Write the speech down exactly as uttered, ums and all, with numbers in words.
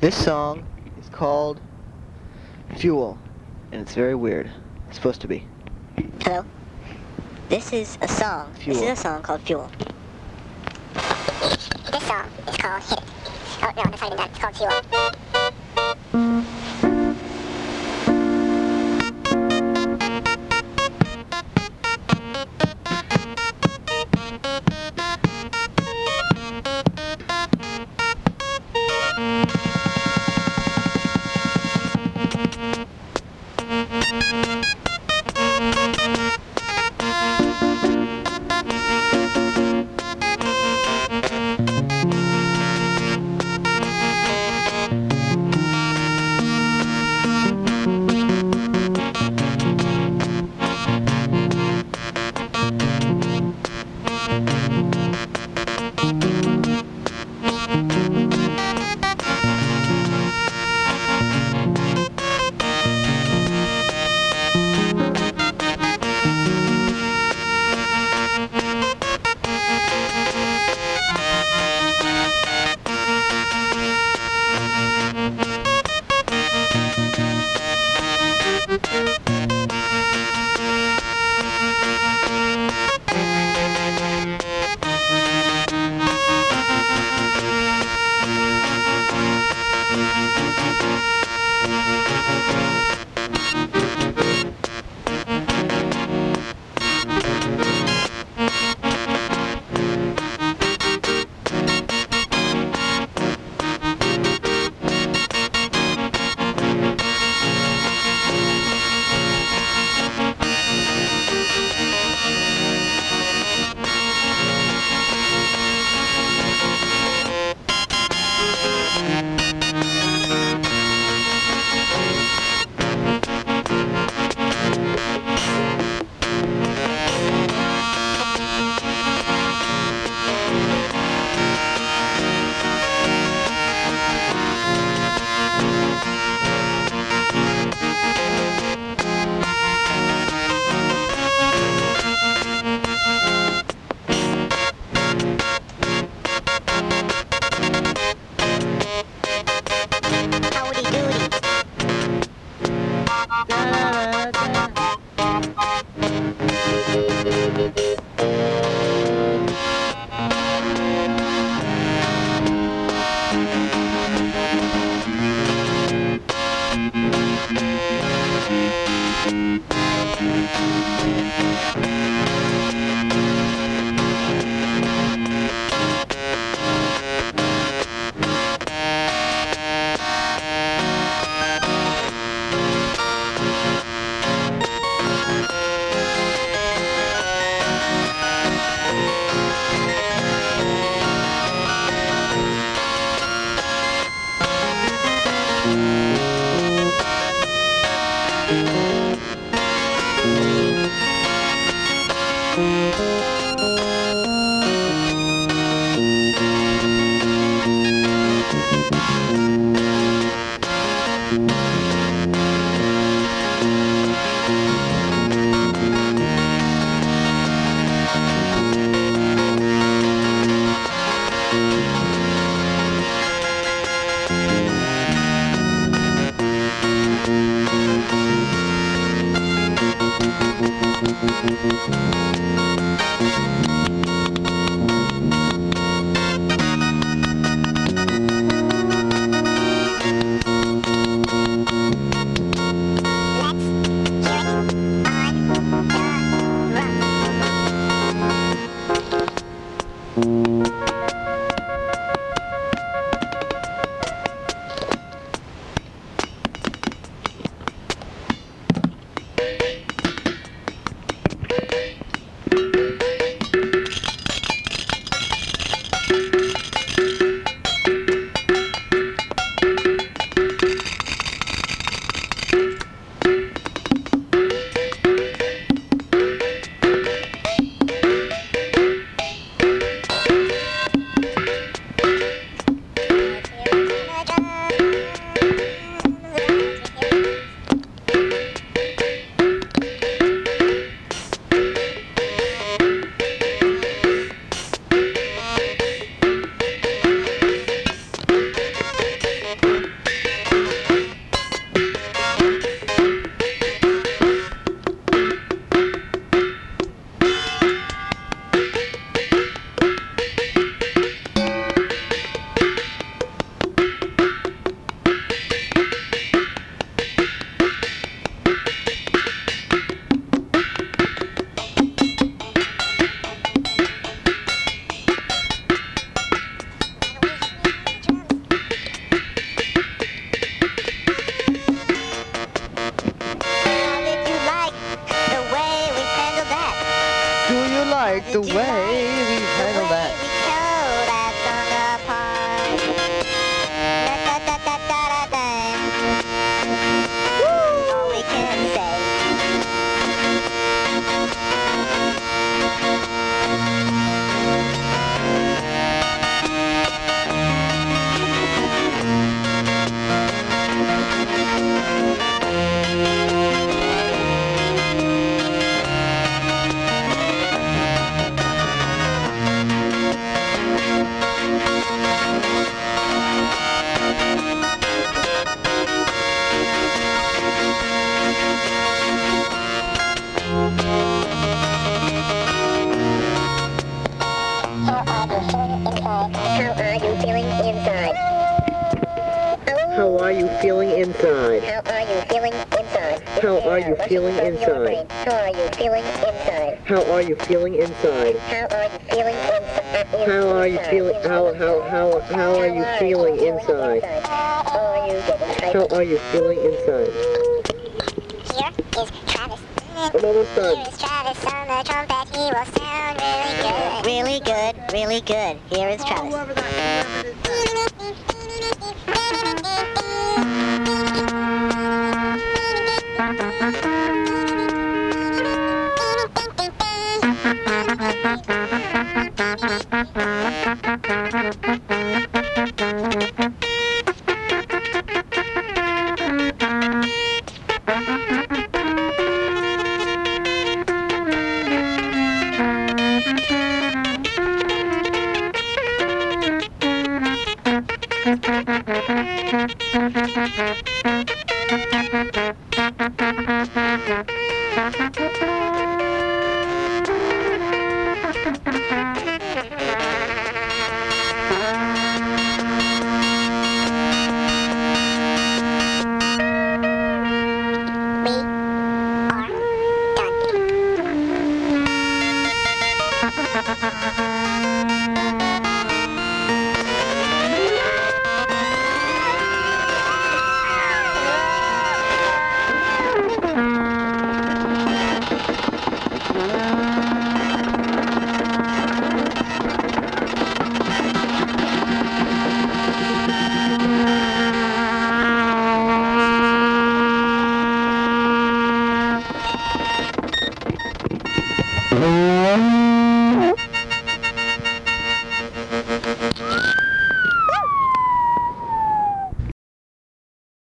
This song is called Fuel, and it's very weird. It's supposed to be. Hello? This is a song. Fuel. This is a song called Fuel. This song is called Hit It. Oh, no, that's not even that. It's called Fuel. Howdy doody. the way we handle that. We tell that song apart. Da, da, da, da, da, da, da. Woo! All we can say. How are you feeling inside? How are you feeling inside? How are you feeling inside? How are you feeling inside? How are you feeling inside? How are you feeling inside? How are you feeling? How how how how are you feeling inside? How are you getting How are you feeling inside? Here is Travis. I'm almost Here done. is Travis on the trumpet. He will sound really good. Really good, really good. Here is Travis. Whoever that, whoever it is. We are done. Woo!